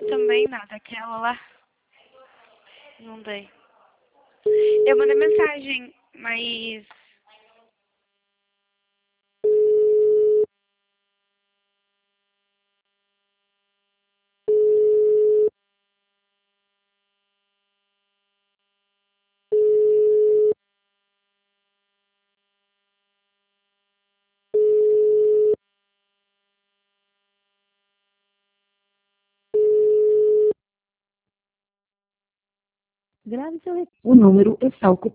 Também nada, aquela lá. Não dei. Eu mandei mensagem, mas. Grave seu recado. O número está ocupado.